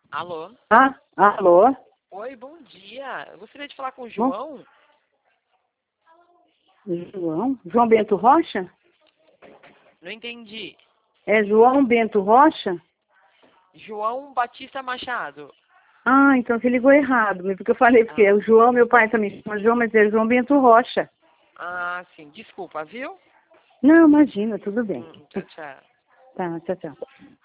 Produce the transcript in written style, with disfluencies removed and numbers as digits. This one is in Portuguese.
Alô? Alô? Oi, bom dia. Eu gostaria de falar com o João. João Bento Rocha? Não entendi. É João Bento Rocha? João Batista Machado. Ah, então você ligou errado, porque eu falei, porque é o João, meu pai também chama João, mas é João Bento Rocha. Ah, sim. Desculpa, viu? Não, imagina, tudo bem. Tchau, tchau. Tá, tchau, tchau.